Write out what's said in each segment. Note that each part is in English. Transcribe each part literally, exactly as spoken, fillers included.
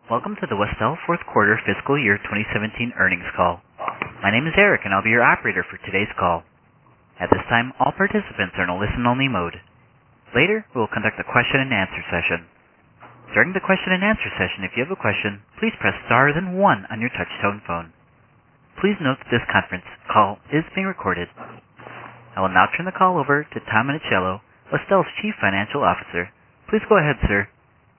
Welcome to the Westel fourth quarter fiscal year twenty seventeen earnings call. My name is Eric and I'll be your operator for today's call. At this time, all participants are in a listen-only mode. Later, we will conduct a question and answer session. During the question and answer session, if you have a question, please press star then one on your touch-tone phone. Please note that this conference call is being recorded. I will now turn the call over to Tom Minichiello, Westel's Chief Financial Officer. Please go ahead, sir.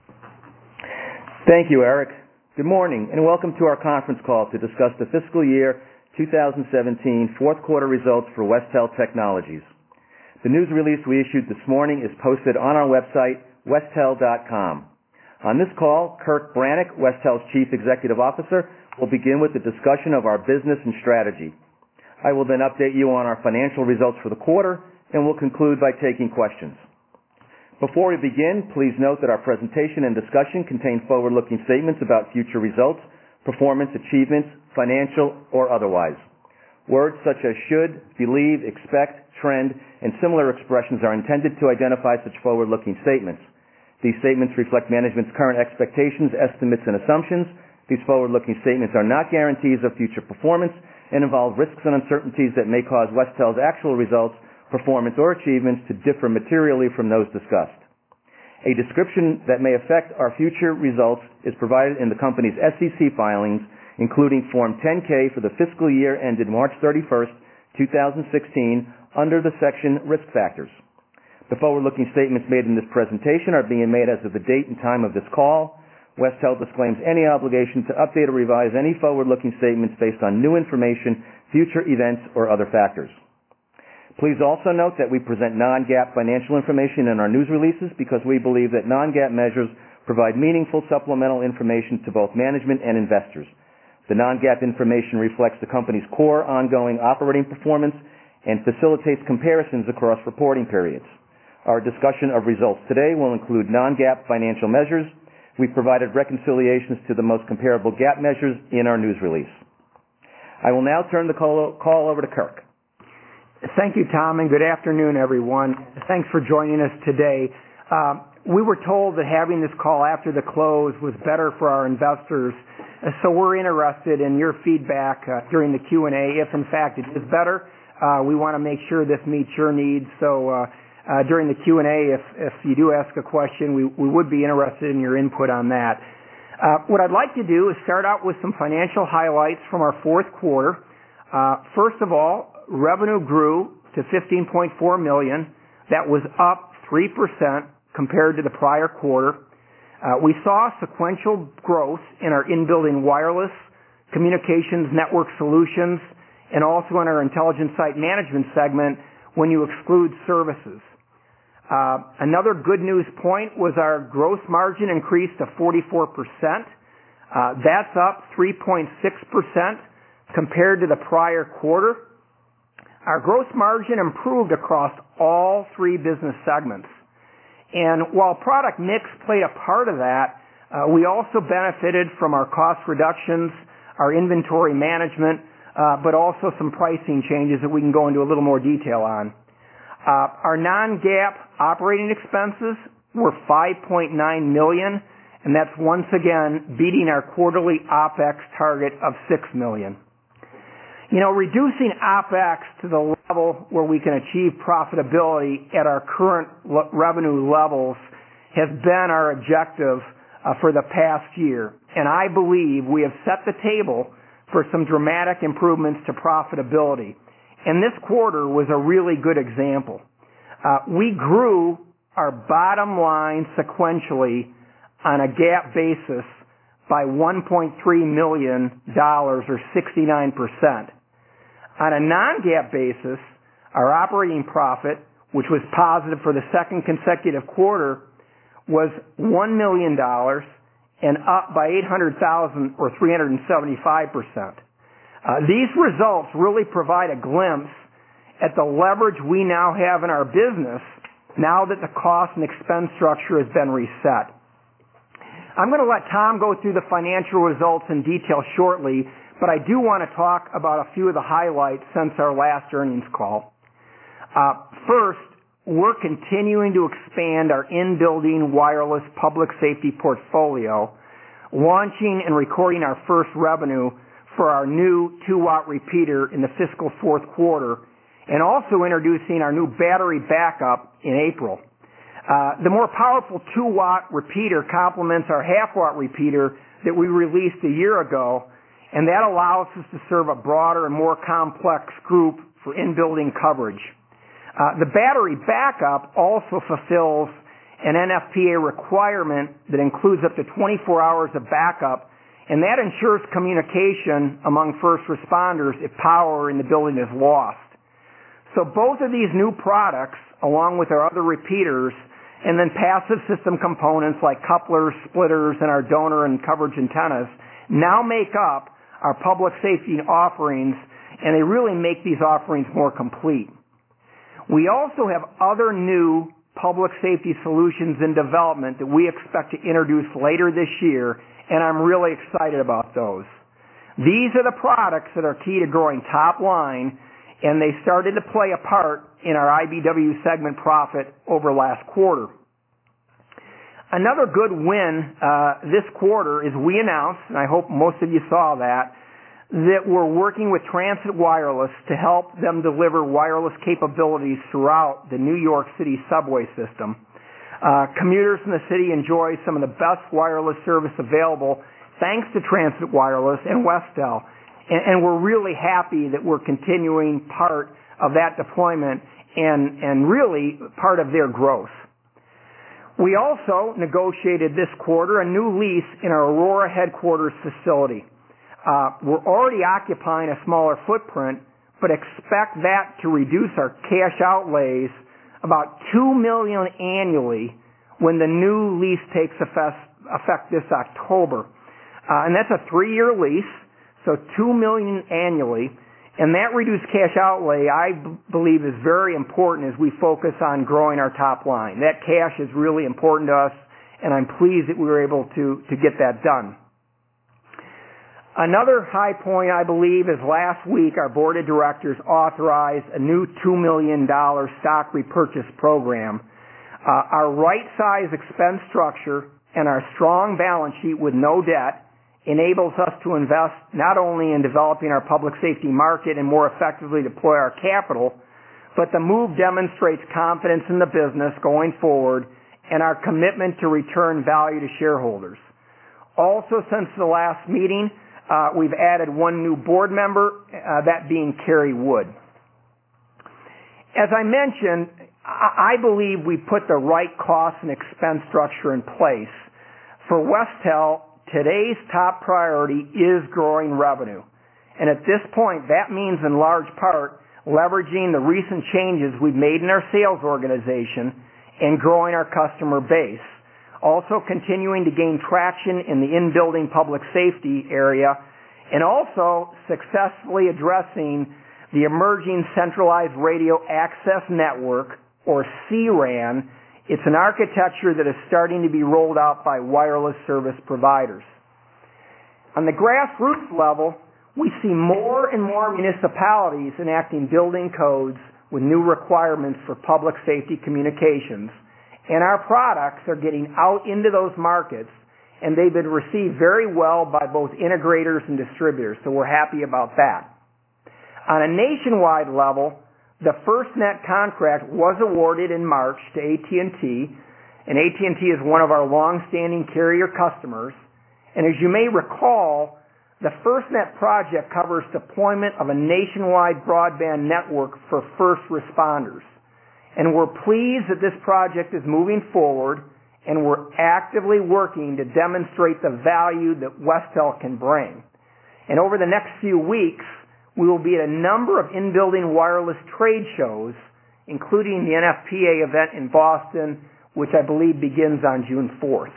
Thank you, Eric. Good morning, and welcome to our conference call to discuss the fiscal year two thousand seventeen fourth quarter results for Westel Technologies. The news release we issued this morning is posted on our website, westel dot com. On this call, Kirk Branick, Westel's Chief Executive Officer, will begin with a discussion of our business and strategy. I will then update you on our financial results for the quarter, and will conclude by taking questions. Before we begin, please note that our presentation and discussion contain forward-looking statements about future results, performance, achievements, financial, or otherwise. Words such as should, believe, expect, trend, and similar expressions are intended to identify such forward-looking statements. These statements reflect management's current expectations, estimates, and assumptions. These forward-looking statements are not guarantees of future performance and involve risks and uncertainties that may cause Westel's actual results, performance, or achievements to differ materially from those discussed. A description that may affect our future results is provided in the company's S E C filings, including Form ten K for the fiscal year ended March thirty-first, two thousand sixteen, under the section Risk Factors. The forward-looking statements made in this presentation are being made as of the date and time of this call. Westel disclaims any obligation to update or revise any forward-looking statements based on new information, future events, or other factors. Please also note that we present non-GAAP financial information in our news releases because we believe that non-GAAP measures provide meaningful supplemental information to both management and investors. The non-GAAP information reflects the company's core ongoing operating performance and facilitates comparisons across reporting periods. Our discussion of results today will include non-GAAP financial measures. We've provided reconciliations to the most comparable GAAP measures in our news release. I will now turn the call, call over to Kirk. Thank you, Tom, and good afternoon, everyone. Thanks for joining us today. Uh, we were told that having this call after the close was better for our investors, so we're interested in your feedback uh, during the Q and A. If, in fact, it is better, uh, we want to make sure this meets your needs. So uh, uh, during the Q and A, if, if you do ask a question, we, we would be interested in your input on that. Uh, what I'd like to do is start out with some financial highlights from our fourth quarter. Uh, first of all, revenue grew to fifteen point four million dollars. That was up three percent compared to the prior quarter. Uh, we saw sequential growth in our in-building wireless, communications network solutions, and also in our intelligent site management segment when you exclude services. Uh, another good news point was our gross margin increased to forty-four percent. Uh, that's up three point six percent compared to the prior quarter. Our gross margin improved across all three business segments. And while product mix played a part of that, uh, we also benefited from our cost reductions, our inventory management, uh, but also some pricing changes that we can go into a little more detail on. Uh, our non-GAAP operating expenses were five point nine million dollars, and that's once again beating our quarterly OpEx target of six million dollars. You know, reducing OpEx to the level where we can achieve profitability at our current le- revenue levels has been our objective uh, for the past year. And I believe we have set the table for some dramatic improvements to profitability. And this quarter was a really good example. Uh, we grew our bottom line sequentially on a GAAP basis by one point three million dollars or sixty-nine percent. On a non-GAAP basis, our operating profit, which was positive for the second consecutive quarter, was one million dollars and up by eight hundred thousand dollars or three hundred seventy-five percent. Uh, these results really provide a glimpse at the leverage we now have in our business now that the cost and expense structure has been reset. I'm going to let Tom go through the financial results in detail shortly, but I do want to talk about a few of the highlights since our last earnings call. Uh, first, we're continuing to expand our in-building wireless public safety portfolio launching and recording our first revenue for our new two watt repeater in the fiscal fourth quarter, and also introducing our new battery backup in April. Uh, the more powerful two watt repeater complements our half watt repeater that we released a year ago, and that allows us to serve a broader and more complex group for in-building coverage. Uh, the battery backup also fulfills an N F P A requirement that includes up to twenty-four hours of backup, and that ensures communication among first responders if power in the building is lost. So both of these new products, along with our other repeaters, and then passive system components like couplers, splitters, and our donor and coverage antennas, now make up our public safety offerings, and they really make these offerings more complete. We also have other new public safety solutions in development that we expect to introduce later this year, and I'm really excited about those. These are the products that are key to growing top line, and they started to play a part in our I B W segment profit over last quarter. Another good win uh, this quarter is we announced, and I hope most of you saw that, that we're working with Transit Wireless to help them deliver wireless capabilities throughout the New York City subway system. Uh, commuters in the city enjoy some of the best wireless service available thanks to Transit Wireless and Westel, and, and we're really happy that we're continuing part of that deployment and, and really part of their growth. We also negotiated this quarter a new lease in our Aurora headquarters facility. Uh, we're already occupying a smaller footprint, but expect that to reduce our cash outlays about two million dollars annually when the new lease takes effect, effect this October. Uh, and that's a three-year lease, so two million dollars annually. And that reduced cash outlay, I b- believe, is very important as we focus on growing our top line. That cash is really important to us, and I'm pleased that we were able to, to get that done. Another high point, I believe, is last week our board of directors authorized a new two million dollars stock repurchase program. Uh, our right-size expense structure and our strong balance sheet with no debt enables us to invest not only in developing our public safety market and more effectively deploy our capital, but the move demonstrates confidence in the business going forward and our commitment to return value to shareholders. Also, since the last meeting, Uh, we've added one new board member, uh, that being Carrie Wood. As I mentioned, I, I believe we put the right cost and expense structure in place. For Westel, today's top priority is growing revenue. And at this point, that means in large part leveraging the recent changes we've made in our sales organization and growing our customer base. Also continuing to gain traction in the in-building public safety area, and also successfully addressing the emerging centralized radio access network, or C RAN. It's an architecture that is starting to be rolled out by wireless service providers. On the grassroots level, we see more and more municipalities enacting building codes with new requirements for public safety communications. And our products are getting out into those markets, and they've been received very well by both integrators and distributors, so we're happy about that. On a nationwide level, the FirstNet contract was awarded in March to A T and T, and A T and T is one of our long-standing carrier customers. And as you may recall, the FirstNet project covers deployment of a nationwide broadband network for first responders. And we're pleased that this project is moving forward, and we're actively working to demonstrate the value that Westel can bring. And over the next few weeks, we will be at a number of in-building wireless trade shows, including the N F P A event in Boston, which I believe begins on June fourth.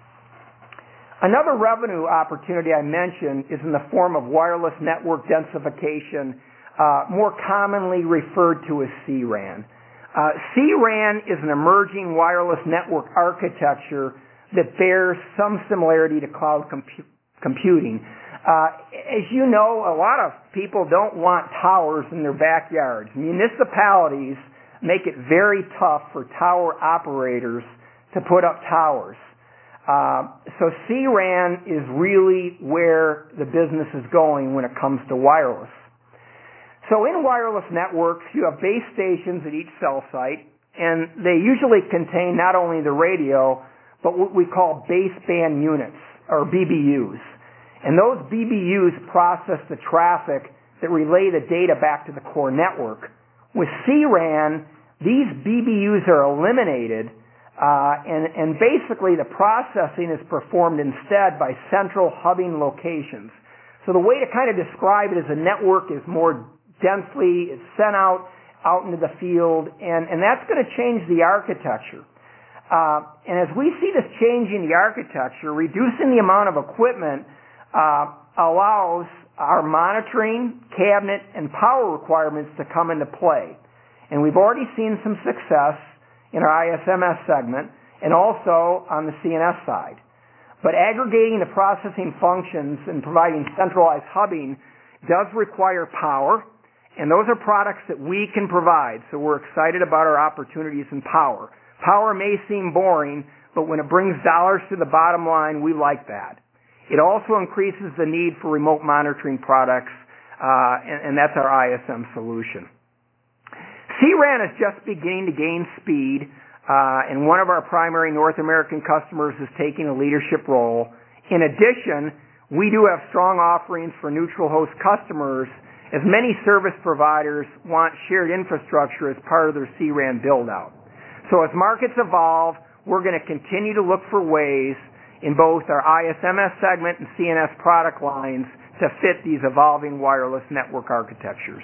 Another revenue opportunity I mentioned is in the form of wireless network densification, uh, more commonly referred to as C RAN. Uh, C RAN is an emerging wireless network architecture that bears some similarity to cloud compu- computing. Uh, as you know, a lot of people don't want towers in their backyards. Municipalities make it very tough for tower operators to put up towers. Uh, so C RAN is really where the business is going when it comes to wireless. So in wireless networks, you have base stations at each cell site, and they usually contain not only the radio, but what we call baseband units, or B B Us. And those B B Us process the traffic that relay the data back to the core network. With C RAN, these B B Us are eliminated, uh, and, and basically the processing is performed instead by central hubbing locations. So the way to kind of describe it is a network is more densely, it's sent out, out into the field, and, and that's going to change the architecture. Uh, and as we see this changing the architecture, reducing the amount of equipment uh, allows our monitoring, cabinet, and power requirements to come into play. And we've already seen some success in our I S M S segment and also on the C N S side. But aggregating the processing functions and providing centralized hubbing does require power, and those are products that we can provide, so we're excited about our opportunities in power. Power may seem boring, but when it brings dollars to the bottom line, we like that. It also increases the need for remote monitoring products, uh, and, and that's our I S M solution. C RAN is just beginning to gain speed, uh, and one of our primary North American customers is taking a leadership role. In addition, we do have strong offerings for neutral host customers, as many service providers want shared infrastructure as part of their C RAN build-out. So as markets evolve, we're going to continue to look for ways in both our I S M S segment and C N S product lines to fit these evolving wireless network architectures.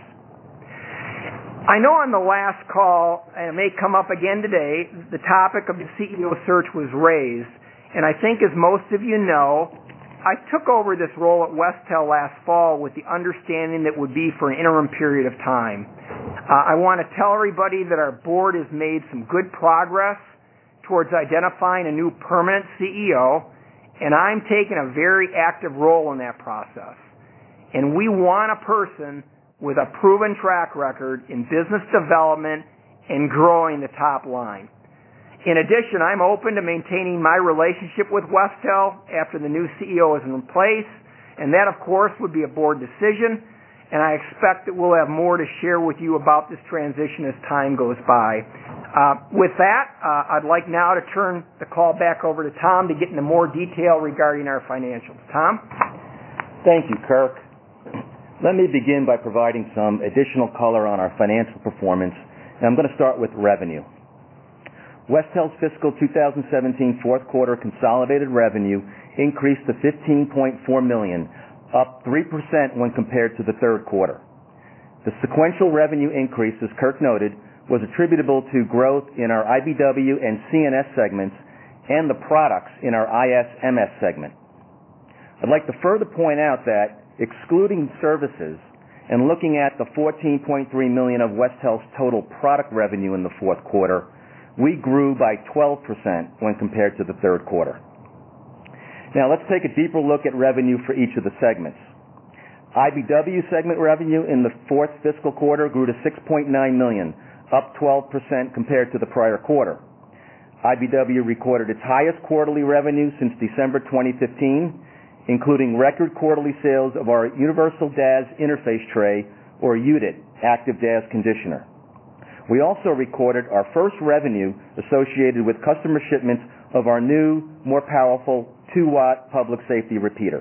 I know on the last call, and it may come up again today, the topic of the C E O search was raised, and I think as most of you know, I took over this role at Westel last fall with the understanding that it would be for an interim period of time. Uh, I want to tell everybody that our board has made some good progress towards identifying a new permanent C E O, and I'm taking a very active role in that process. And we want a person with a proven track record in business development and growing the top line. In addition, I'm open to maintaining my relationship with Westel after the new C E O is in place, and that, of course, would be a board decision, and I expect that we'll have more to share with you about this transition as time goes by. Uh, with that, uh, I'd like now to turn the call back over to Tom to get into more detail regarding our financials. Tom? Thank you, Kirk. Let me begin by providing some additional color on our financial performance, and I'm going to start with revenue. Westel's fiscal two thousand seventeen fourth quarter consolidated revenue increased to fifteen point four million dollars, up three percent when compared to the third quarter. The sequential revenue increase, as Kirk noted, was attributable to growth in our I B W and C N S segments and the products in our I S M S segment. I'd like to further point out that, excluding services and looking at the fourteen point three million dollars of Westel's total product revenue in the fourth quarter, we grew by twelve percent when compared to the third quarter. Now let's take a deeper look at revenue for each of the segments. I B W segment revenue in the fourth fiscal quarter grew to six point nine million dollars, up twelve percent compared to the prior quarter. I B W recorded its highest quarterly revenue since December twenty fifteen, including record quarterly sales of our Universal D A S Interface Tray, or U D I T, active D A S conditioner. We also recorded our first revenue associated with customer shipments of our new, more powerful two watt public safety repeater.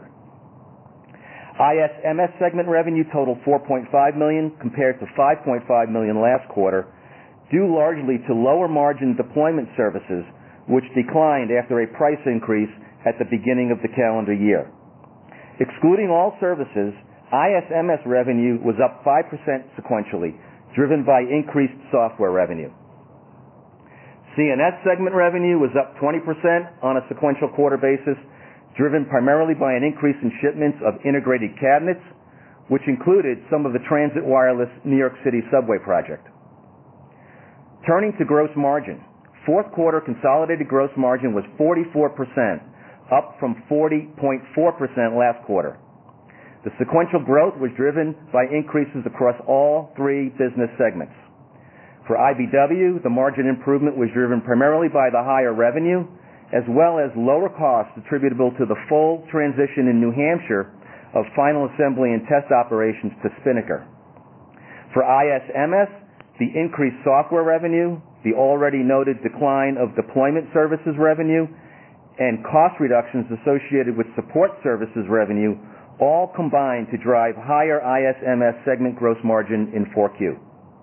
I S M S segment revenue totaled four point five million dollars compared to five point five million dollars last quarter, due largely to lower margin deployment services, which declined after a price increase at the beginning of the calendar year. Excluding all services, I S M S revenue was up five percent sequentially, driven by increased software revenue. C N S segment revenue was up twenty percent on a sequential quarter basis, driven primarily by an increase in shipments of integrated cabinets, which included some of the Transit Wireless New York City subway project. Turning to gross margin, fourth quarter consolidated gross margin was forty-four percent, up from forty point four percent last quarter. The sequential growth was driven by increases across all three business segments. For I B W, the margin improvement was driven primarily by the higher revenue as well as lower costs attributable to the full transition in New Hampshire of final assembly and test operations to Spinnaker. For I S M S, the increased software revenue, the already noted decline of deployment services revenue, and cost reductions associated with support services revenue all combined to drive higher I S M S segment gross margin in four Q.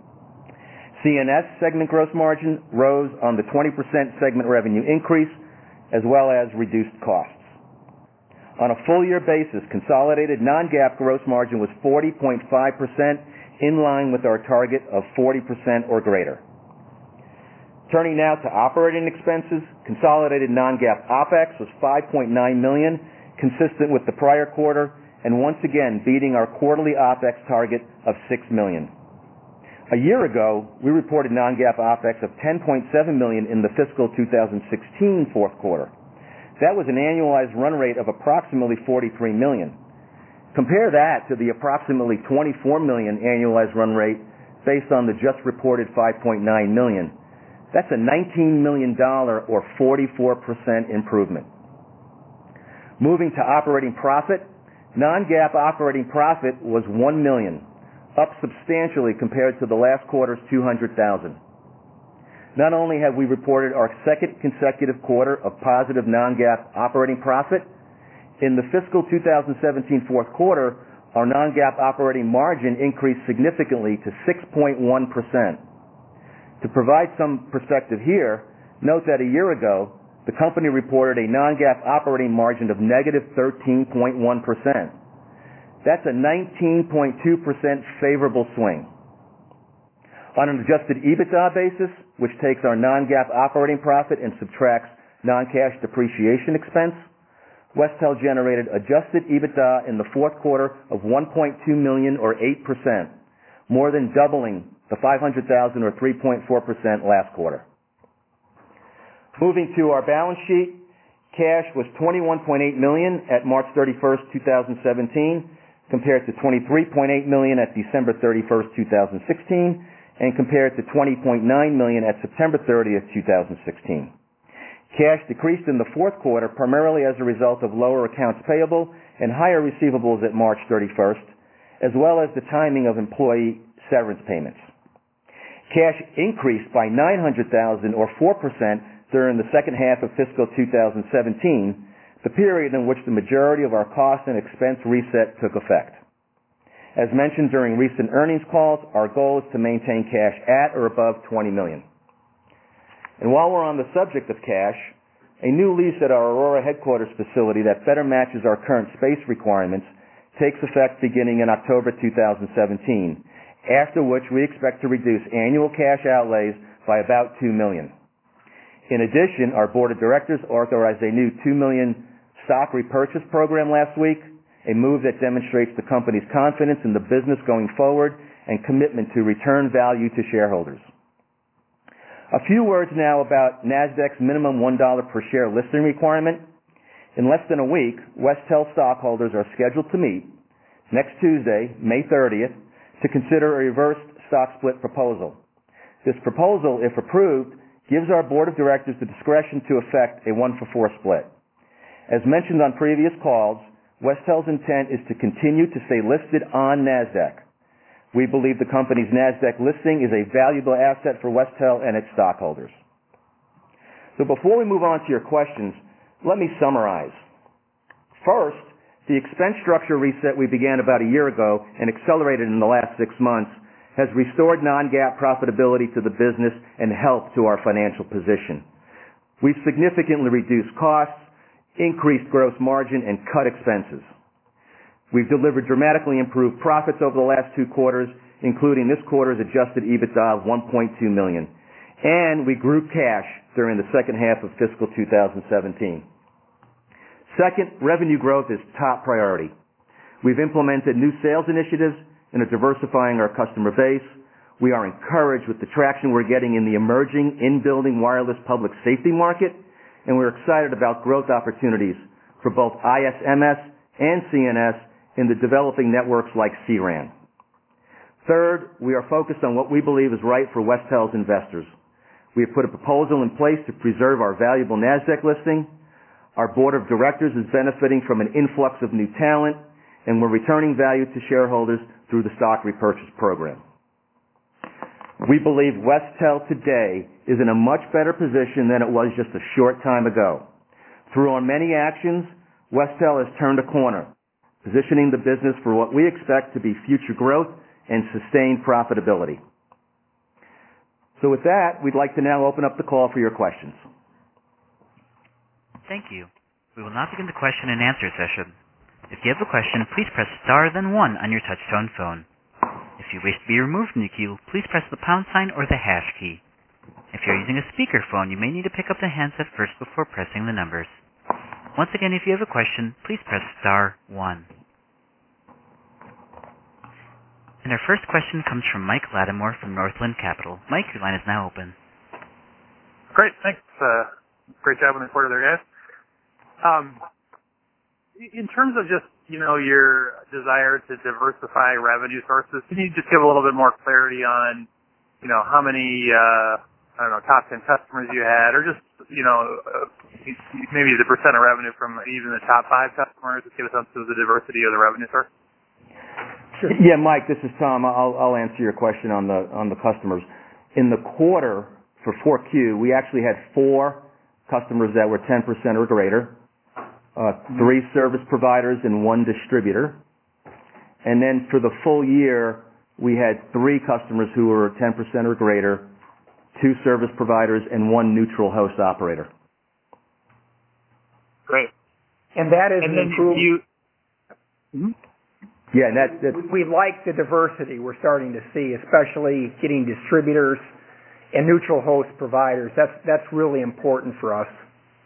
C N S segment gross margin rose on the twenty percent segment revenue increase, as well as reduced costs. On a full-year basis, consolidated non-GAAP gross margin was forty point five percent, in line with our target of forty percent or greater. Turning now to operating expenses, consolidated non-GAAP OpEx was five point nine million dollars, consistent with the prior quarter, and once again beating our quarterly OpEx target of six million dollars. A year ago, we reported non-GAAP OpEx of ten point seven million dollars in the fiscal two thousand sixteen fourth quarter. That was an annualized run rate of approximately forty-three million dollars. Compare that to the approximately twenty-four million dollars annualized run rate based on the just reported five point nine million dollars. That's a nineteen million dollars or forty-four percent improvement. Moving to operating profit, non-GAAP operating profit was one million dollars, up substantially compared to the last quarter's two hundred thousand dollars. Not only have we reported our second consecutive quarter of positive non-GAAP operating profit, in the fiscal two thousand seventeen fourth quarter, our non-GAAP operating margin increased significantly to six point one percent. To provide some perspective here, note that a year ago, the company reported a non-GAAP operating margin of negative thirteen point one percent. That's a nineteen point two percent favorable swing. On an adjusted EBITDA basis, which takes our non-GAAP operating profit and subtracts non-cash depreciation expense, Westel generated adjusted EBITDA in the fourth quarter of one point two million dollars or eight percent, more than doubling the five hundred thousand dollars or three point four percent last quarter. Moving to our balance sheet, cash was twenty-one point eight million dollars at March thirty-first, two thousand seventeen, compared to twenty-three point eight million dollars at December thirty-first, two thousand sixteen, and compared to twenty point nine million dollars at September thirtieth, two thousand sixteen. Cash decreased in the fourth quarter primarily as a result of lower accounts payable and higher receivables at March thirty-first, as well as the timing of employee severance payments. Cash increased by nine hundred thousand dollars or four percent during the second half of fiscal two thousand seventeen, the period in which the majority of our cost and expense reset took effect. As mentioned during recent earnings calls, our goal is to maintain cash at or above twenty million dollars. And while we're on the subject of cash, a new lease at our Aurora headquarters facility that better matches our current space requirements takes effect beginning in October two thousand seventeen, after which we expect to reduce annual cash outlays by about two million dollars. In addition, our board of directors authorized a new two million dollars stock repurchase program last week, a move that demonstrates the company's confidence in the business going forward and commitment to return value to shareholders. A few words now about NASDAQ's minimum one dollar per share listing requirement. In less than a week, Westel stockholders are scheduled to meet next Tuesday, May thirtieth, to consider a reverse stock split proposal. This proposal, if approved, gives our board of directors the discretion to effect a one for four split. As mentioned on previous calls, Westel's intent is to continue to stay listed on NASDAQ. We believe the company's NASDAQ listing is a valuable asset for Westel and its stockholders. So before we move on to your questions, let me summarize. First, the expense structure reset we began about a year ago and accelerated in the last six months has restored non-GAAP profitability to the business and helped to our financial position. We've significantly reduced costs, increased gross margin, and cut expenses. We've delivered dramatically improved profits over the last two quarters, including this quarter's adjusted EBITDA of one point two million dollars. And we grew cash during the second half of fiscal two thousand seventeen. Second, revenue growth is top priority. We've implemented new sales initiatives and are diversifying our customer base. We are encouraged with the traction we're getting in the emerging in-building wireless public safety market, and we're excited about growth opportunities for both I S M S and C N S in the developing networks like C RAN. Third, we are focused on what we believe is right for Westel's investors. We have put a proposal in place to preserve our valuable NASDAQ listing. Our board of directors is benefiting from an influx of new talent, and we're returning value to shareholders through the stock repurchase program. We believe Westel today is in a much better position than it was just a short time ago. Through our many actions, Westel has turned a corner, positioning the business for what we expect to be future growth and sustained profitability. So with that, we'd like to now open up the call for your questions. Thank you. We will now begin the question and answer session. If you have a question, please press star then one on your touch-tone phone. If you wish to be removed from the queue, please press the pound sign or the hash key. If you're using a speakerphone, you may need to pick up the handset first before pressing the numbers. Once again, if you have a question, please press star one. And our first question comes from Mike Lattimore from Northland Capital. Mike, your line is now open. Great, thanks. Uh, great job on the quarter there, guys. Um, in terms of just, you know, your desire to diversify revenue sources, can you just give a little bit more clarity on, you know, how many, uh, I don't know, top ten customers you had, or just, you know, uh, maybe the percent of revenue from even the top five customers, to give a sense of the diversity of the revenue source? Sure. Yeah, Mike, this is Tom. I'll, I'll answer your question on the on the customers. In the quarter for four Q, we actually had four customers that were ten percent or greater, uh, three service providers and one distributor. And then for the full year, we had three customers who were ten percent or greater, two service providers, and one neutral host operator. Great. And that is and an improvement. You, mm-hmm. Yeah, and that, that we like the diversity we're starting to see, especially getting distributors and neutral host providers. That's that's really important for us.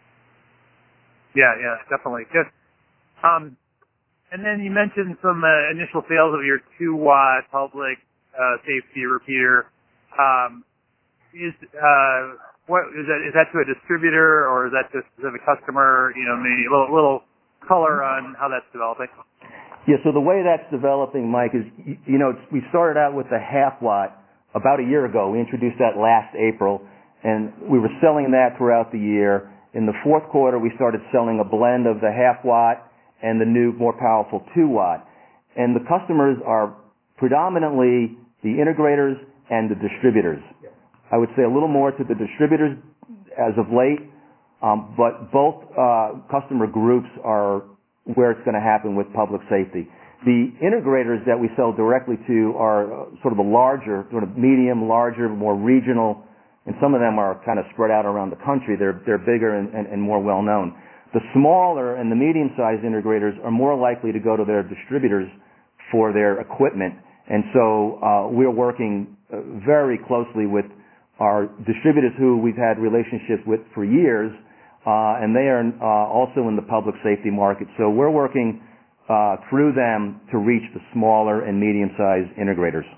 Yeah, yeah, definitely. Good. Um, and then you mentioned some uh, initial sales of your two watt public uh, safety repeater. Um, is uh, what is that? Is that to a distributor or is that to a specific customer? You know, maybe a little, little color on how that's developing. Yeah, so the way that's developing, Mike, is, you know, we started out with the half watt about a year ago. We introduced that last April, and we were selling that throughout the year. In the fourth quarter, we started selling a blend of the half watt and the new, more powerful two watt. And the customers are predominantly the integrators and the distributors. I would say a little more to the distributors as of late, um, but both uh, customer groups are where it's going to happen with public safety. The integrators that we sell directly to are sort of a larger, sort of medium, larger, more regional, and some of them are kind of spread out around the country. They're they're bigger and, and, and more well known. The smaller and the medium-sized integrators are more likely to go to their distributors for their equipment, and so uh, we're working uh, very closely with our distributors who we've had relationships with for years. Uh, and they are uh, also in the public safety market. So we're working uh, through them to reach the smaller and medium-sized integrators.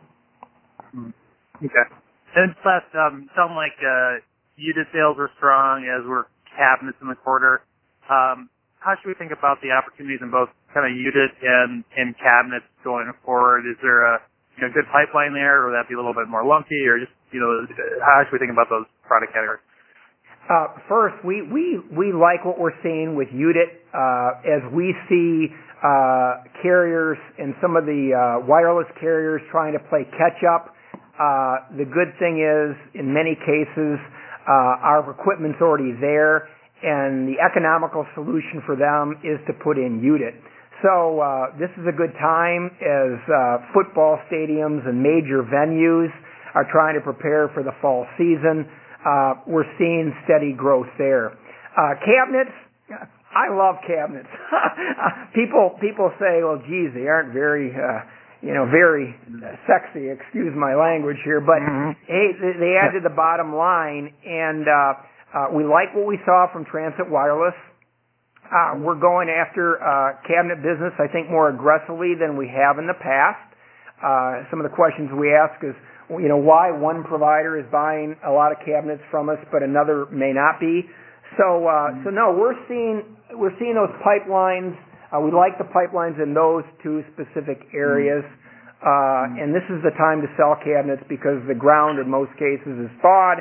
Okay. And plus, um, sound like uh, unit sales were strong, as were cabinets in the quarter. Um, how should we think about the opportunities in both kind of unit and, and cabinets going forward? Is there a you know, good pipeline there, or would that be a little bit more lumpy, or just, you know, how should we think about those product categories? Uh, first, we, we, we like what we're seeing with U D I T uh, as we see uh, carriers and some of the uh, wireless carriers trying to play catch up. Uh, the good thing is, in many cases, uh, our equipment's already there, and the economical solution for them is to put in U D I T. So uh, this is a good time as uh, football stadiums and major venues are trying to prepare for the fall season. Uh, we're seeing steady growth there. Uh, cabinets, I love cabinets. people people say, well, geez, they aren't very, uh, you know, very sexy. Excuse my language here, but mm-hmm. hey, they, they add to the bottom line, and uh, uh, we like what we saw from Transit Wireless. Uh, we're going after uh, cabinet business, I think, more aggressively than we have in the past. Uh, some of the questions we ask is, you know, why one provider is buying a lot of cabinets from us, but another may not be. So, uh, so no, we're seeing we're seeing those pipelines. Uh, we like the pipelines in those two specific areas, uh, and this is the time to sell cabinets because the ground in most cases is thawed,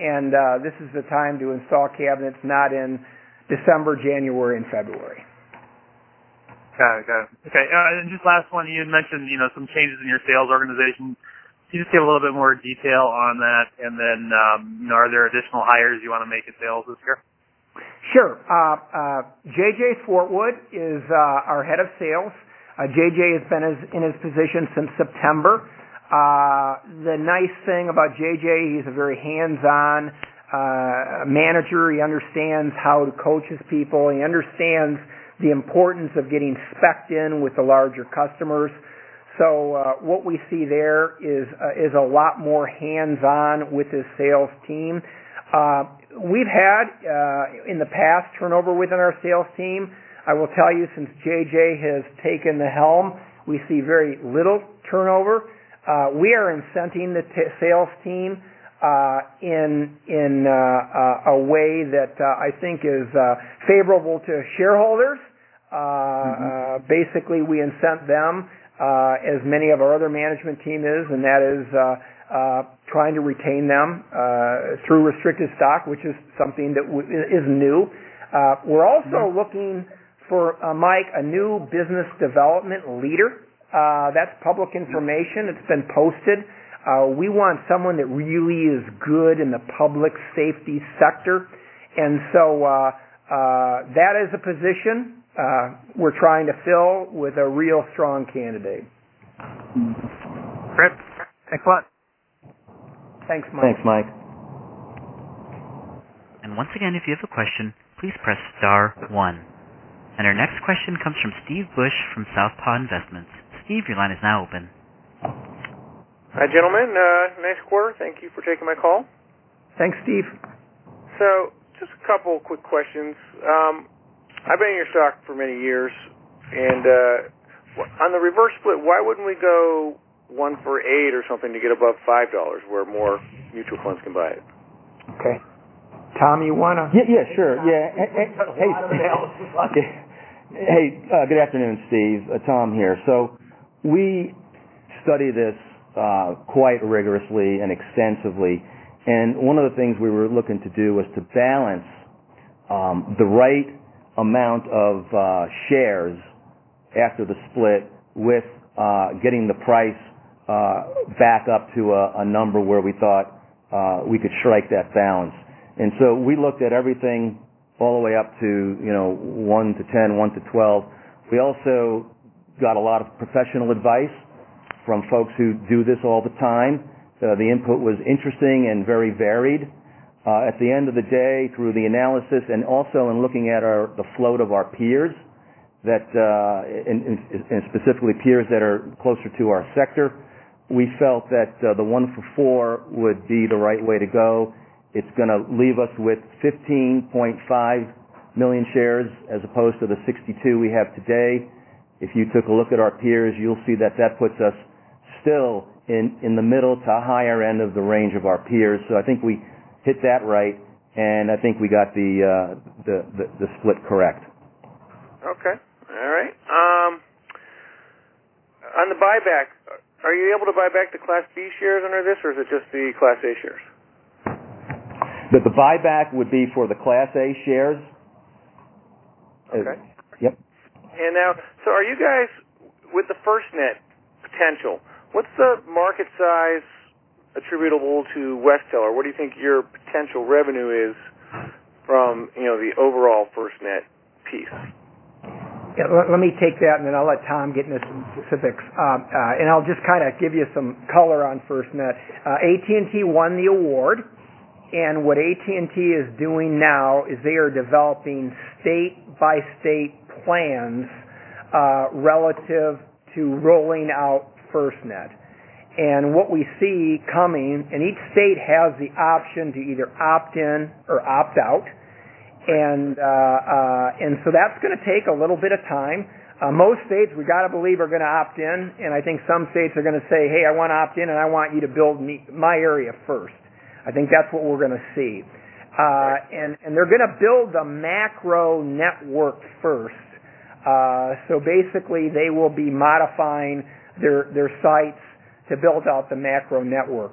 and uh, this is the time to install cabinets, not in December, January, and February. Got it, got it. Okay, uh, and just last one, you had mentioned, you know, some changes in your sales organization. Can you just give a little bit more detail on that? And then, um, you know, are there additional hires you want to make in sales this year? Sure. Uh, uh, J J Fortwood is uh, our head of sales. Uh, J J has been in his position since September. Uh, the nice thing about J J, he's a very hands-on uh, manager. He understands how to coach his people. He understands the importance of getting spec'd in with the larger customers. So uh, what we see there is uh, is a lot more hands-on with his sales team. Uh, we've had uh, in the past turnover within our sales team. I will tell you, since J J has taken the helm, we see very little turnover. Uh, we are incenting the t- sales team uh, in in uh, uh, a way that uh, I think is uh, favorable to shareholders. Uh, mm-hmm. uh, basically, we incent them uh, as many of our other management team is, and that is uh, uh, trying to retain them uh, through restricted stock, which is something that w- is new. Uh, we're also mm-hmm. looking for, uh, Mike, a new business development leader. Uh, that's public information. It's been posted. Uh, we want someone that really is good in the public safety sector. And so uh, uh, that is a position uh, we're trying to fill with a real strong candidate. Great. Thanks a lot. Thanks, Mike. Thanks, Mike. And once again, if you have a question, please press star one. And our next question comes from Steve Bush from Southpaw Investments. Steve, your line is now open. Hi, gentlemen. Uh, nice quarter. Thank you for taking my call. Thanks, Steve. So, just a couple quick questions. Um, I've been in your stock for many years, and uh, on the reverse split, why wouldn't we go one for eight or something to get above five dollars, where more mutual funds can buy it? Okay. Tom, you wanna? Yeah, yeah, sure. Yeah. Hey, hey, hey uh, good afternoon, Steve. Uh, Tom here. So we study this uh, quite rigorously and extensively, and one of the things we were looking to do was to balance um, the right amount of uh, shares after the split with uh, getting the price uh, back up to a, a number where we thought uh, we could strike that balance. And so we looked at everything all the way up to, you know, one to ten, one to twelve. We also got a lot of professional advice from folks who do this all the time. Uh, the input was interesting and very varied. Uh, at the end of the day, through the analysis and also in looking at our, the float of our peers, that uh, and, and specifically peers that are closer to our sector, we felt that uh, the one for four would be the right way to go. It's going to leave us with fifteen point five million shares as opposed to the sixty-two we have today. If you took a look at our peers, you'll see that that puts us still in, in the middle to higher end of the range of our peers. So I think we hit that right, and I think we got the uh, the, the the split correct. Okay. All right. Um, on the buyback, are you able to buy back the Class B shares under this, or is it just the Class A shares? The, the buyback would be for the Class A shares. Okay. Uh, yep. And now, so are you guys, with the FirstNet potential, what's the market size attributable to Westel, or what do you think your potential revenue is from, you know, the overall FirstNet piece? Yeah, let, let me take that, and then I'll let Tom get into some specifics. Um, uh, and I'll just kind of give you some color on FirstNet. Uh, A T and T won the award, and what A T and T is doing now is they are developing state-by-state plans uh, relative to rolling out FirstNet. And what we see coming, and each state has the option to either opt in or opt out, and uh, uh, and so that's going to take a little bit of time. Uh, most states, we got to believe, are going to opt in, and I think some states are going to say, "Hey, I want to opt in, and I want you to build me, my area first." I think that's what we're going to see, uh, and and they're going to build the macro network first. Uh, so basically, they will be modifying their their sites to build out the macro network.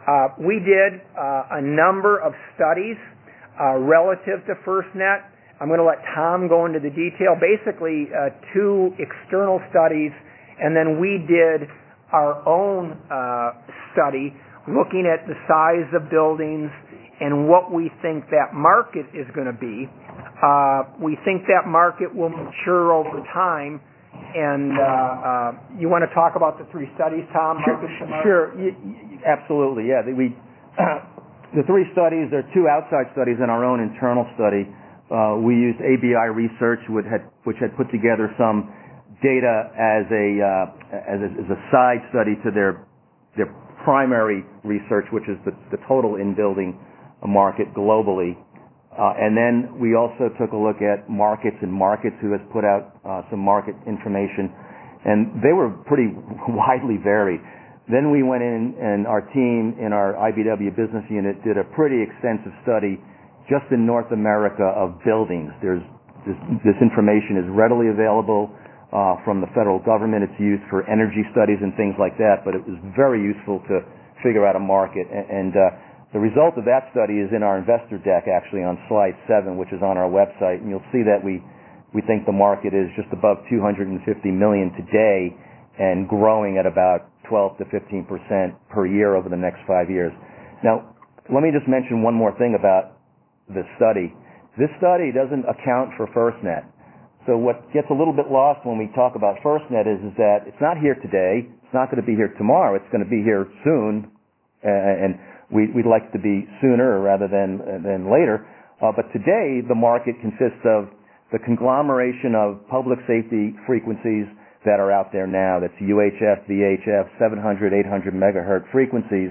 Uh, we did uh, a number of studies uh, relative to FirstNet. I'm going to let Tom go into the detail. Basically, uh, two external studies, and then we did our own uh, study looking at the size of buildings and what we think that market is going to be. Uh, we think that market will mature over time. And uh, uh, you want to talk about the three studies, Tom? Sure, sure. Y- y- absolutely. Yeah, we the three studies. There are two outside studies and our own internal study. Uh, we used A B I Research, which had, which had put together some data as a, uh, as a as a side study to their their primary research, which is the, the total in-building market globally. Uh, and then we also took a look at Markets and Markets, who has put out uh, some market information, and they were pretty widely varied. Then we went in, and our team in our I B W business unit did a pretty extensive study just in North America of buildings. There's this, this information is readily available uh, from the federal government. It's used for energy studies and things like that, but it was very useful to figure out a market. And, and uh, the result of that study is in our investor deck, actually, on slide seven, which is on our website. And you'll see that we, we think the market is just above two hundred fifty million dollars today and growing at about twelve to fifteen percent per year over the next five years. Now, let me just mention one more thing about this study. This study doesn't account for FirstNet. So what gets a little bit lost when we talk about FirstNet is, is that it's not here today. It's not going to be here tomorrow. It's going to be here soon, and we, we'd like it to be sooner rather than, than later. Uh, but today, the market consists of the conglomeration of public safety frequencies that are out there now. That's U H F, V H F, seven hundred, eight hundred megahertz frequencies.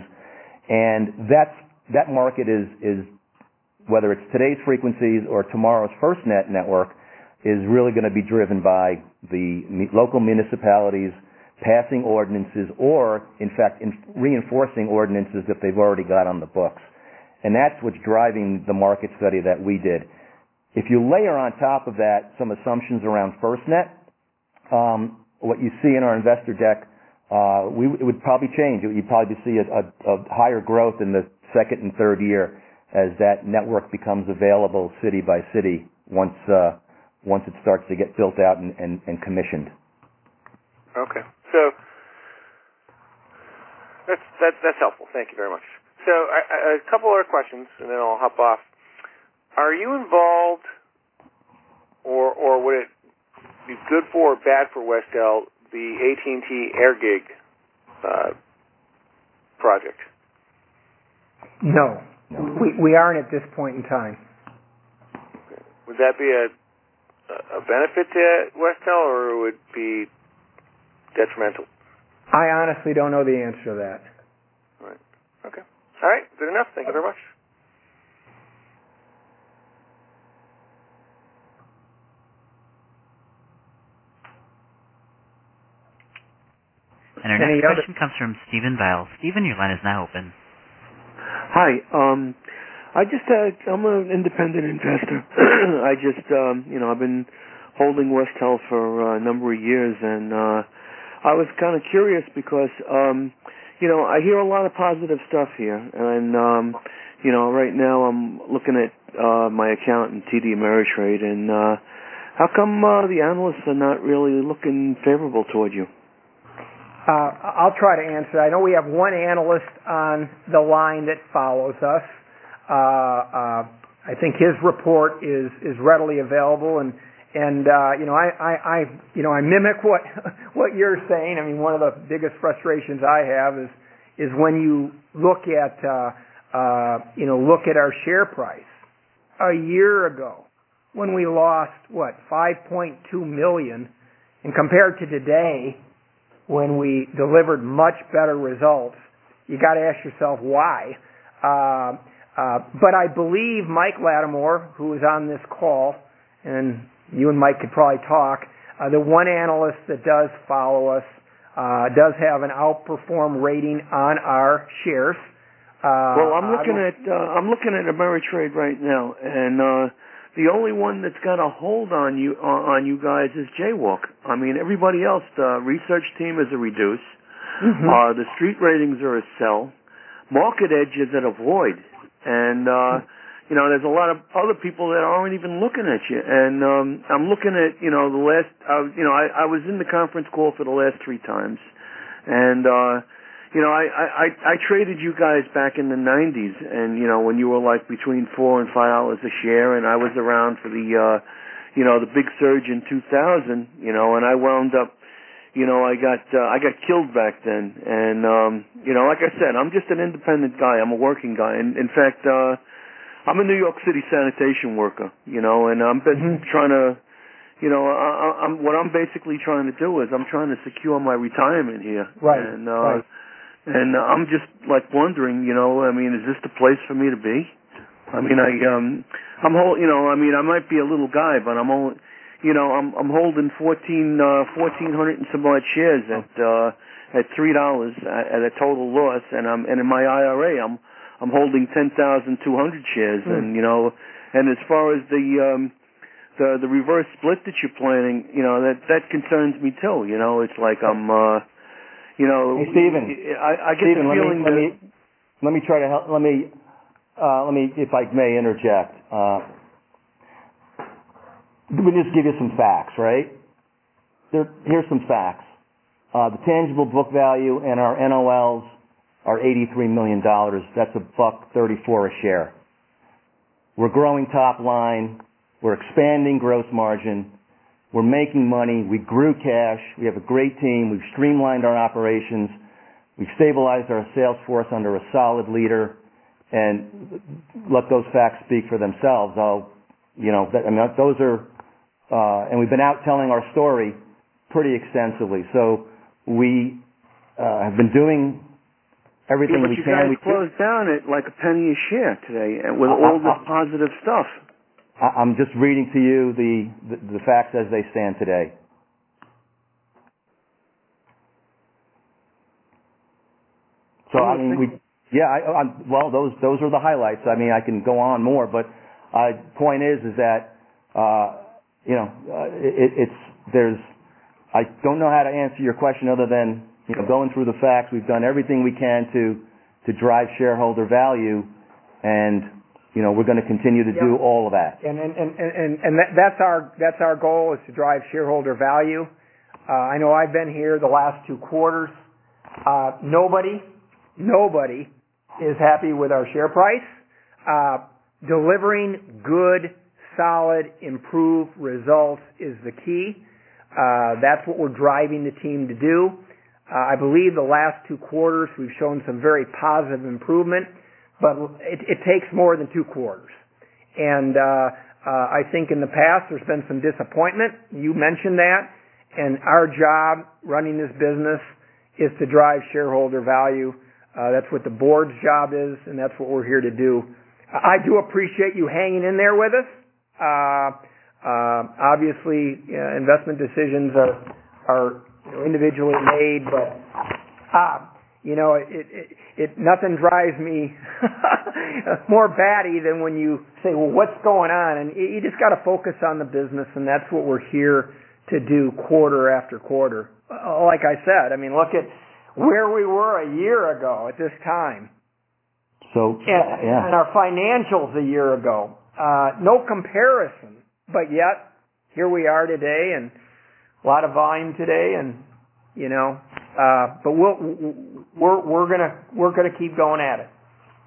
And that's, that market is, is whether it's today's frequencies or tomorrow's FirstNet network, is really going to be driven by the local municipalities passing ordinances or, in fact, in reinforcing ordinances that they've already got on the books. And that's what's driving the market study that we did. If you layer on top of that some assumptions around FirstNet, um, what you see in our investor deck, uh, we, it would probably change. You'd probably see a, a, a higher growth in the second and third year as that network becomes available city by city once uh, once it starts to get built out and, and, and commissioned. Okay, so that's that, that's helpful. Thank you very much. So I, I, a couple other questions, and then I'll hop off. Are you involved, or or would it be good for or bad for Westel, the A T and T AirGig uh, project? No. We, we aren't at this point in time. Okay. Would that be a, a benefit to Westel, or would it be detrimental? I honestly don't know the answer to that. All right. Okay. All right. Good enough. Thank you very much. And our next question comes from Stephen Viles. Stephen, your line is now open. Hi. Um, I just, uh, I'm an independent investor. I just, um, you know, I've been holding Westel for a number of years, and uh, I was kind of curious because, um, you know, I hear a lot of positive stuff here, and, um, you know, right now I'm looking at uh, my account in T D Ameritrade, and uh, how come uh, the analysts are not really looking favorable toward you? Uh, I'll try to answer. I know we have one analyst on the line that follows us. Uh, uh, I think his report is, is readily available, and and uh, you know I, I, I you know I mimic what what you're saying. I mean, one of the biggest frustrations I have is is when you look at uh, uh, you know look at our share price a year ago when we lost what five point two million, and compared to today, when we delivered much better results, you got to ask yourself why. Uh, uh, but I believe Mike Lattimore, who is on this call, and you and Mike could probably talk, uh, the one analyst that does follow us uh, does have an outperform rating on our shares. Uh, well, I'm looking at uh, I'm looking at Ameritrade right now, and uh, the only one that's got a hold on you on you guys is Jaywalk. I mean, everybody else, the research team is a reduce. Mm-hmm. Uh, the street ratings are a sell. market edge that avoid. And, uh, you know, there's a lot of other people that aren't even looking at you. And um, I'm looking at, you know, the last, uh, you know, I, I was in the conference call for the last three times. And, uh, you know, I, I, I traded you guys back in the nineties. And, you know, when you were like between four and five dollars a share. And I was around for the, uh, you know, the big surge in two thousand, you know, and I wound up, you know, I got, uh, I got killed back then. And, um, you know, like I said, I'm just an independent guy. I'm a working guy. And in fact, uh, I'm a New York City sanitation worker, you know, and I'm mm-hmm. trying to, you know, I, I'm, what I'm basically trying to do is I'm trying to secure my retirement here. Right, and, uh, right. And I'm just, like, wondering, you know, I mean, is this the place for me to be? I mean, I, um, I'm, hold, you know, I mean, I might be a little guy, but I'm only, you know, I'm, I'm holding fourteen, uh, fourteen hundred and some odd shares at, uh, at three dollars at a total loss, and I'm, and in my I R A, I'm, I'm holding ten thousand two hundred shares, mm. and you know, and as far as the um, the the reverse split that you're planning, you know, that that concerns me too. You know, it's like I'm, uh, you know, hey, Stephen, I, I get Stephen, the feeling let me, that. Let me, let me try to help. Let me uh, let me, if I may, interject. Uh, let me just give you some facts, right? There, here's some facts. Uh, the tangible book value and our N O Ls are eighty-three million dollars. That's a buck thirty-four a share. We're growing top line. We're expanding gross margin. We're making money. We grew cash. We have a great team. We've streamlined our operations. We've stabilized our sales force under a solid leader, and let those facts speak for themselves. I'll, you know, I mean, those are, uh, and we've been out telling our story pretty extensively. So we uh, have been doing everything yeah, but we you can. guys we closed down at like a penny a share today, and with uh, all uh, this positive stuff. I'm just reading to you the, the, the facts as they stand today. So I mean, we, yeah, I, I'm, well, those those are the highlights. I mean, I can go on more, but uh, point is, is that uh, you know, uh, it, it's there's. I don't know how to answer your question other than, you know, going through the facts. We've done everything we can to to drive shareholder value, and you know, we're going to continue to yeah. do all of that. And and and and, and that, that's our that's our goal, is to drive shareholder value. Uh, I know I've been here the last two quarters. Uh, nobody, nobody is happy with our share price. Uh, delivering good, solid, improved results is the key. Uh, that's what we're driving the team to do. Uh, I believe the last two quarters we've shown some very positive improvement, but it, it takes more than two quarters. And uh, uh, I think in the past there's been some disappointment. You mentioned that. And our job running this business is to drive shareholder value. Uh, that's what the board's job is, and that's what we're here to do. I do appreciate you hanging in there with us. Uh, Uh, obviously, uh, investment decisions are are you know, individually made, but ah, you know, it, it, it nothing drives me more batty than when you say, "Well, what's going on?" And you just got to focus on the business, and that's what we're here to do, quarter after quarter. Uh, like I said, I mean, look at where we were a year ago at this time. So, and, yeah. and our financials a year ago, uh, no comparison. But yet, here we are today, and a lot of volume today, and you know, uh, but we'll, we're we're gonna we're gonna keep going at it.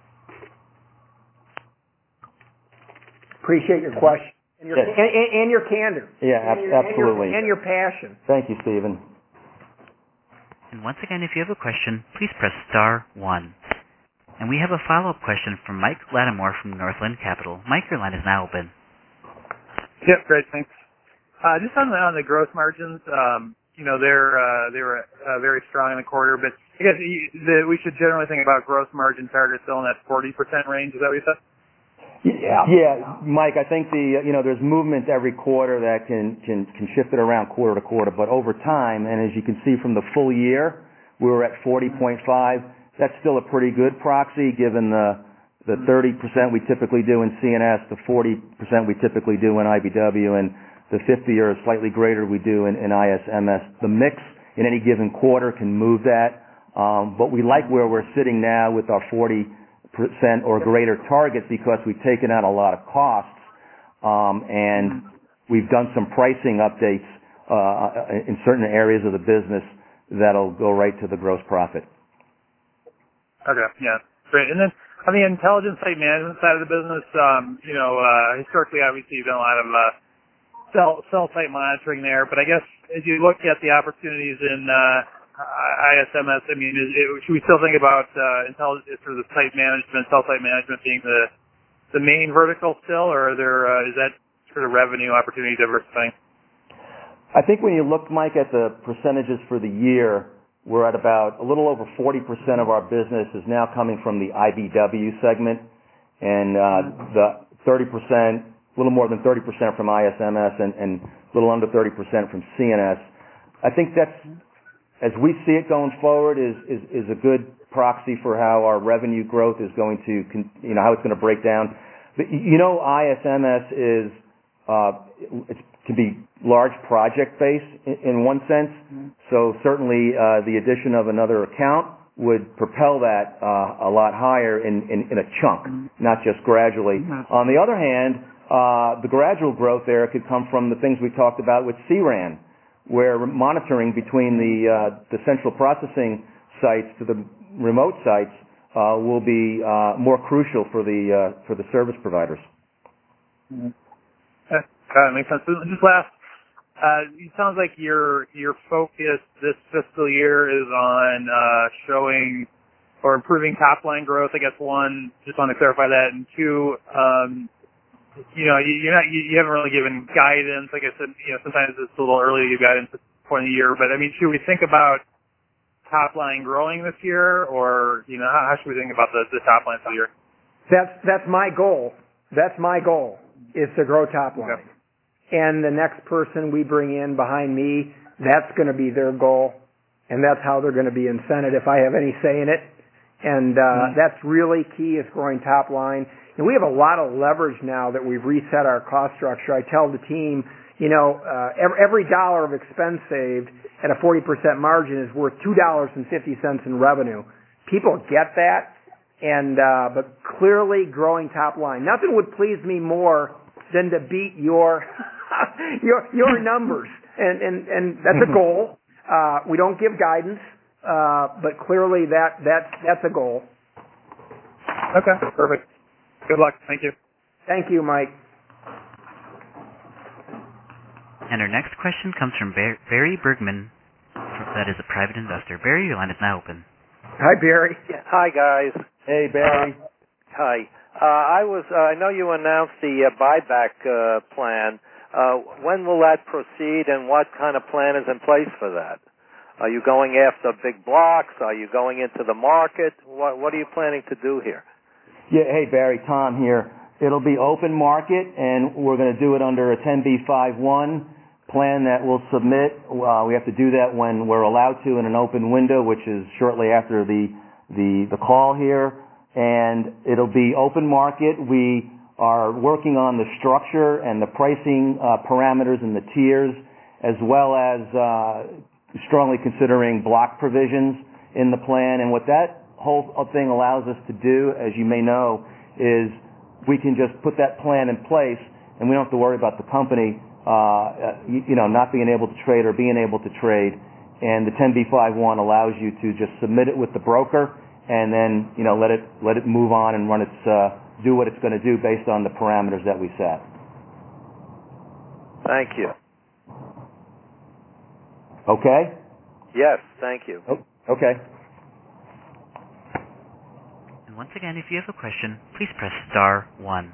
Appreciate your question and your yes. and, and, and your candor. Yeah, and your, absolutely. And your, and your passion. Thank you, Stephen. And once again, if you have a question, please press star one. And we have a follow-up question from Mike Lattimore from Northland Capital. Mike, your line is now open. Yep, great, thanks. Uh, just on the, on the gross margins, um, you know, they're uh, they were uh, very strong in the quarter, but I guess the, we should generally think about gross margin targets still in that forty percent range. Is that what you said? Yeah, yeah, Mike. I think the you know there's movement every quarter that can can can shift it around quarter to quarter, but over time, and as you can see from the full year, we were at forty point five. That's still a pretty good proxy given the. The thirty percent we typically do in C N S, the forty percent we typically do in I B W, and the fifty or slightly greater we do in, in I S M S. The mix in any given quarter can move that. Um, but we like where we're sitting now with our forty percent or greater target because we've taken out a lot of costs, um, and we've done some pricing updates uh, in certain areas of the business that'll go right to the gross profit. Okay, yeah, great. And then on the intelligent site management side of the business, um, you know, uh, historically, obviously, you've done a lot of uh, cell cell site monitoring there. But I guess as you look at the opportunities in uh, I S M S, I mean, is it, should we still think about uh, intelligence for the site management, cell site management being the the main vertical still, or are there uh, is that sort of revenue opportunity diversifying? I think when you look, Mike, at the percentages for the year, we're at about a little over forty percent of our business is now coming from the I B W segment, and uh, the thirty percent, a little more than thirty percent from I S M S, and, and a little under thirty percent from C N S. I think that's, as we see it going forward, is, is, is a good proxy for how our revenue growth is going to, you know, how it's going to break down. But, you know, I S M S is, uh, it can be large project-based in, in one sense. Mm-hmm. So certainly uh, the addition of another account would propel that uh, a lot higher in, in, in a chunk, mm-hmm. not just gradually. Mm-hmm. On the other hand, uh, the gradual growth there could come from the things we talked about with C RAN, where monitoring between the uh, the central processing sites to the remote sites uh, will be uh, more crucial for the uh, for the service providers. Mm-hmm. Okay. Uh, makes sense. Just last, uh, it sounds like your your focus this fiscal year is on uh, showing or improving top line growth. I guess one, just want to clarify that, and two. Um, You know, you, you're not, you, you haven't really given guidance. Like I said, you know, sometimes it's a little early to give guidance at this point in the year. But I mean, should we think about top line growing this year, or you know, how, how should we think about the, the top line for the year? That's that's my goal. That's my goal is to grow top line. Okay. And the next person we bring in behind me, that's going to be their goal, and that's how they're going to be incented if I have any say in it. And uh, mm-hmm. that's really key is growing top line. And we have a lot of leverage now that we've reset our cost structure. I tell the team, you know, uh, every, every dollar of expense saved at a forty percent margin is worth two dollars and fifty cents in revenue. People get that, and uh, but clearly growing top line. Nothing would please me more than to beat your your your numbers, and and and that's a goal. Uh, we don't give guidance, uh, but clearly that that's that's a goal. Okay, perfect. Good luck. Thank you. Thank you, Mike. And our next question comes from Barry Bergman. That is a private investor. Barry, your line is now open. Hi, Barry. Yeah. Hi, guys. Hey, Barry. Uh, hi. Uh, I was. Uh, I know you announced the uh, buyback uh, plan. Uh, when will that proceed, and what kind of plan is in place for that? Are you going after big blocks? Are you going into the market? What What are you planning to do here? Yeah, hey Barry, Tom here. It'll be open market, and we're going to do it under a ten B five one plan that we'll submit. Uh, we have to do that when we're allowed to in an open window, which is shortly after the the, the call here. And it'll be open market. We are working on the structure and the pricing uh, parameters and the tiers, as well as uh, strongly considering block provisions in the plan. And what that whole thing allows us to do, as you may know, is we can just put that plan in place, and we don't have to worry about the company, uh, you, you know, not being able to trade or being able to trade. And the ten B five one allows you to just submit it with the broker, and then you know let it let it move on and run its uh, do what it's going to do based on the parameters that we set. Thank you. Okay. Yes, thank you. Oh, okay. Once again, if you have a question, please press star one.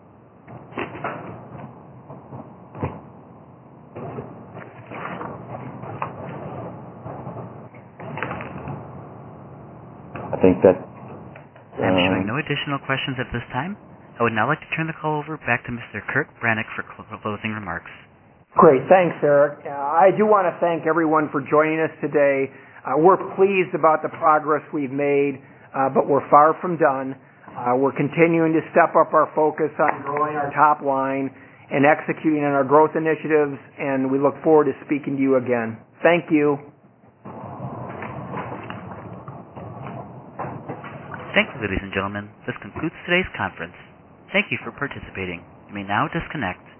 I think that... Um, I'm showing no additional questions at this time. I would now like to turn the call over back to Mister Kurt Brannick for closing remarks. Great. Thanks, Eric. Uh, I do want to thank everyone for joining us today. Uh, we're pleased about the progress we've made. Uh, but we're far from done. Uh, we're continuing to step up our focus on growing our top line and executing on our growth initiatives, and we look forward to speaking to you again. Thank you. Thank you, ladies and gentlemen. This concludes today's conference. Thank you for participating. You may now disconnect.